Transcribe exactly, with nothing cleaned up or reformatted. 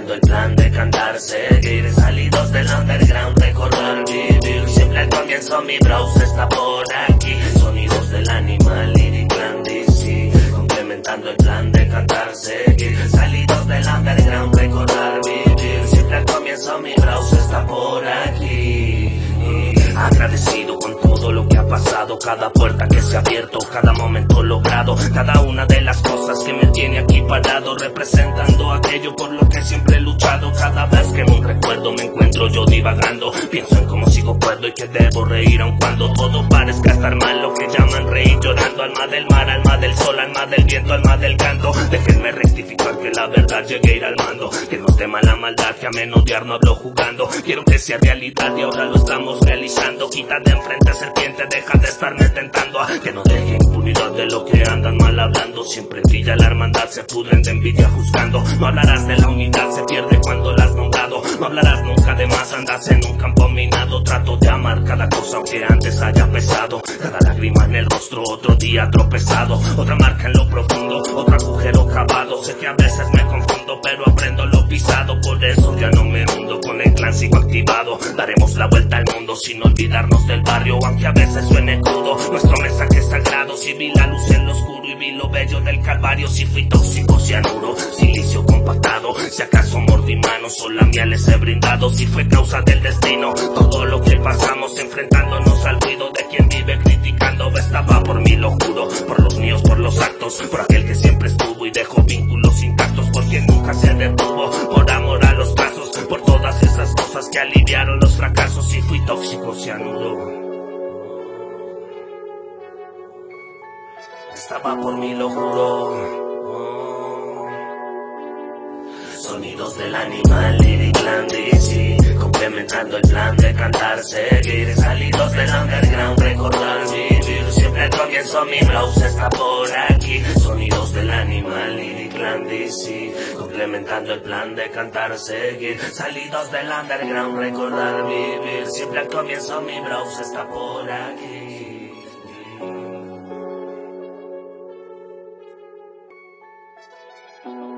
complementando el plan de cantar, seguir, salidos del underground, recordar, vivir, siempre al comienzo mi bros está por aquí, sonidos del animal, Lyric Clan D C, complementando el plan de cantar, seguir, salidos del underground, recordar, vivir, siempre al comienzo mi bros está por aquí. Agradecido con todo lo que ha pasado, cada puerta que se ha abierto, cada momento logrado, cada una de las cosas que me tiene aquí parado, representando aquello por lo que siempre he luchado. Cada vez que en un recuerdo me encuentro yo divagando, pienso en cómo sigo cuerdo y que debo reír aun cuando todo parezca estar mal, lo que llaman reír llorando. Alma del mar, alma del sol, alma del viento, alma del canto, déjenme rectificar que la verdad llegue a ir al mando, que no tema la maldad, que a menodiar no hablo jugando, quiero que sea realidad y ahora lo estamos realizando. Quita de enfrente, serpiente, deja de estarme tentando a que no deje impunidad de lo que andan mal hablando. Siempre brilla la hermandad, se pudren de envidia juzgando. No hablarás de la unidad, se pierde cuando la has nombrado. No hablarás nunca de más, andas en un campo minado. Trato de amar cada cosa aunque antes haya pesado. Cada lágrima en el rostro, otro día tropezado. Otra marca en lo profundo, otro agujero cavado. Sé que a veces me confundo, pero aprendo lo pisado. Por eso ya no me hundo, con el clan sigo activado. Daremos la vuelta al mundo sin olvidarnos del barrio, aunque a veces suene crudo. Nuestro mensaje es sagrado, si vi la luz en lo oscuro y vi lo bello del calvario. Si fui tóxico, cianuro, silicio compactado, si acaso mordí manos o la miel les he brindado. Si fue causa del destino, todo lo que pasamos enfrentándonos al ruido de quien vive criticando. Estaba por mí, lo juro, por los míos, por los actos, por aquel que siempre estuvo y dejó vínculos intactos, por quien nunca se detuvo, por amor a los casos, por todas esas cosas que aliviaron los fracasos. Si fui tóxico, cianuro, estaba por mí, lo juro. Sonidos del animal, Lyric Clan D C, complementando el plan de cantar, seguir, salidos del underground, recordar, vivir, siempre al comienzo mi bros está por aquí. Sonidos del animal, Lyric Clan D C, complementando el plan de cantar, seguir, salidos del underground, recordar, vivir, siempre al comienzo mi bros está por aquí. Thank you.